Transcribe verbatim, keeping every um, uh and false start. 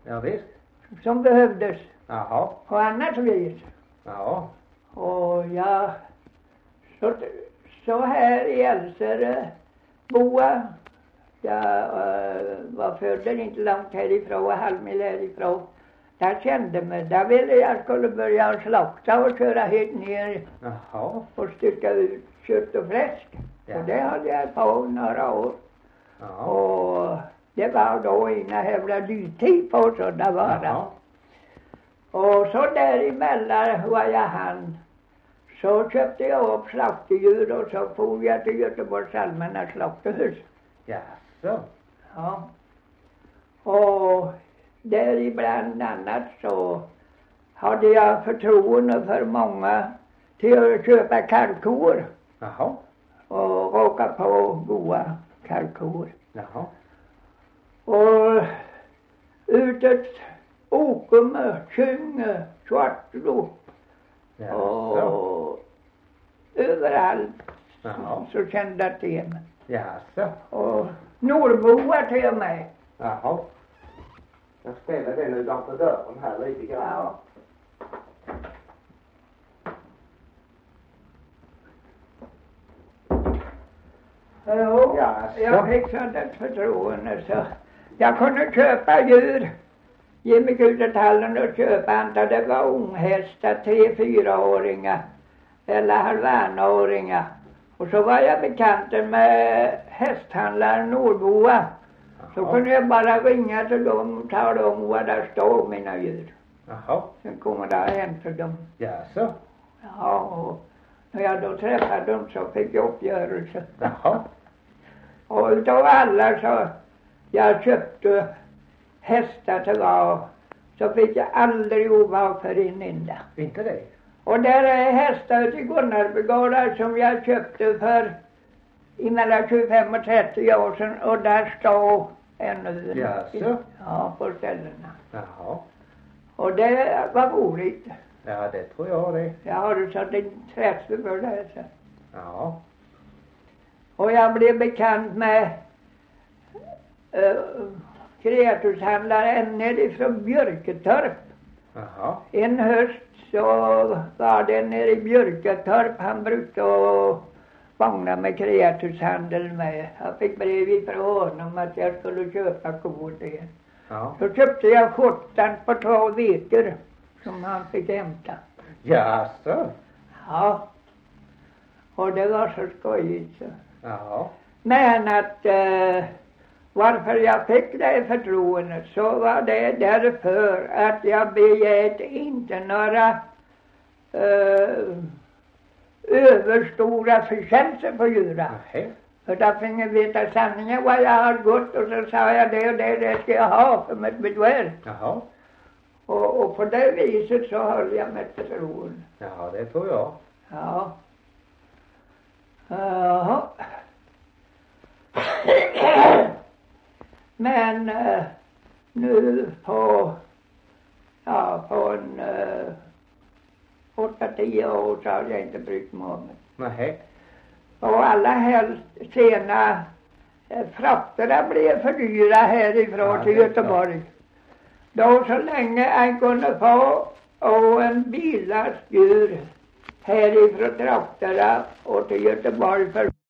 Ja visst. Som behövdes. Jaha. På annat vis. Ja. Och ja, så, så här i Älvsjö boa. Jag äh, var född inte långt härifrån och halvmil härifrån. Där kände mig, där ville jag skulle börja slakta och köra helt ner. Jaha. Och stycka ut kött och fläsk. Ja. Och det hade jag på några år. Ja. Och det var då inga jävla dyrtid på sådana varor. Jaha. Och så däremellan var jag han. Så köpte jag upp slaktdjur och så for jag till Göteborgs allmänna slakthus. Jaså. Ja. Och där ibland annat så hade jag förtroende för många till att köpa kalkor. Jaha. Och råka på goda kalkor. Jaha. Och utet Åkumme, Kynge, Svartlo. Jaså. Och överallt. Jaha. Så kände jag till mig. Jaså. Och Norrboa till mig. Jaha. Jag ställer den utanför dörren här lite grann. Ja. Jo, Jaså. jag fick sådant förtroende så jag kunde köpa djur. Ge mig ut i tallen och köpa antal. Det var unghästar, tre, fyraåringar eller halvanåringar. Och så var jag bekant med hästhandlaren Norrboa. Så kunde jag bara ringa till dem och tala om vad där stod mina djur. Jaha. Sen kommer det hem till dem. Jaså. Ja, och när jag då träffade dem så fick jag uppgörelse. Jaha. Och utav alla så jag köpte hästar till var så fick jag aldrig obehag för en enda. Inte det? Och där är hästar till Gunnarbygårdar som jag köpte för emellan tjugofem och trettio år sedan och där står ännu. Jaså? Ja, på ställena. Jaha. Och det var roligt. Ja, det tror jag det. Jag har sånt intresse för det här. Så. Ja. Och jag blev bekant med uh, kreaturshandlaren nerifrån Björketorp. Jaha. En höst så var det nere i Björketorp. Han brukade vagna med kreaturshandel med. Jag fick brev ifrån honom att jag skulle köpa kor till. Ja. Så köpte jag skjortan på två veckor som han fick hämta. Jaså. Ja. Och det var så skojigt så. Jaha. Men att uh, varför jag fick det förtroendet så var det därför att jag begärde inte några uh, överstora förtjänster på djuren. Nej. För då fick jag veta sanningen vad jag har gått och så sa jag det och det, det ska jag ha för mitt besvär. Jaha. Och, och på det viset så höll jag mig till tron. Ja, det tror jag. Ja. Jaha. Men uh, nu på, ja, på en uh, åtta, tio år så har jag inte brytt mig om det. Nej. Och alla helst sena eh, frakterna blev för dyra härifrån Ja, till det är Göteborg. Då så länge han kunde få och en billast djur härifrån trakterna och till Göteborg för